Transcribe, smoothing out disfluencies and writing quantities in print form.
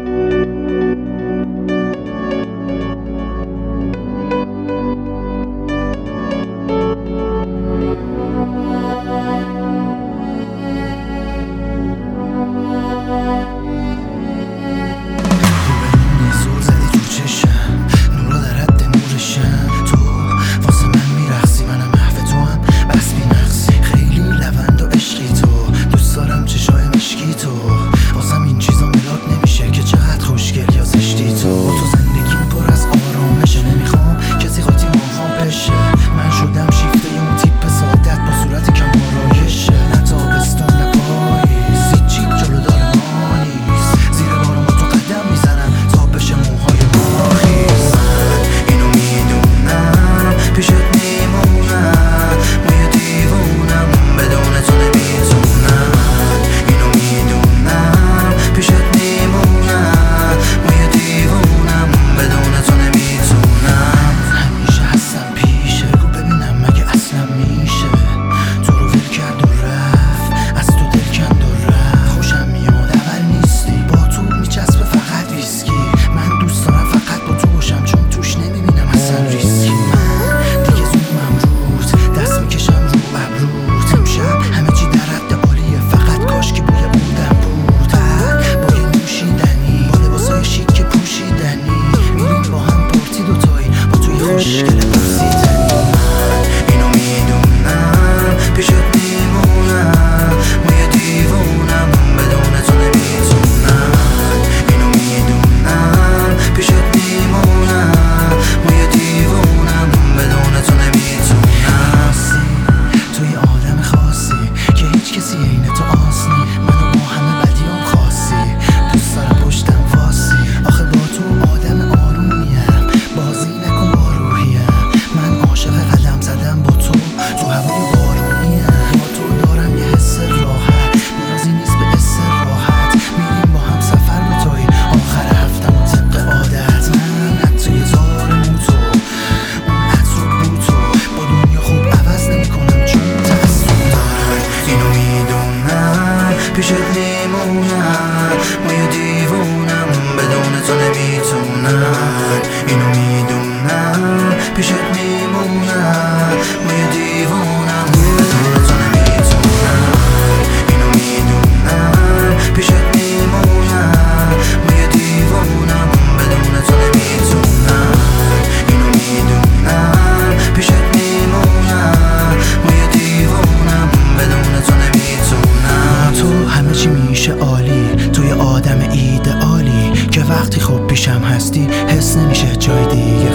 پیشت میمونم، ما یه دیوونم بدون تو نمیتونم. اینو میدونم پیشت میمونم، ما یه دیوونم بدون تو نمیتونم. اینو میدونم پیشت میمونم، ما یه دیوونم بدون تو نمیتونم. اینو میدونم پیشت میمونم، ما یه دیوونم بدون تو نمیتونم. تو همه چی میشه عالی، توی آدم ایدئالی که وقتی خب پیشم هستی حس نمیشه جای دیگه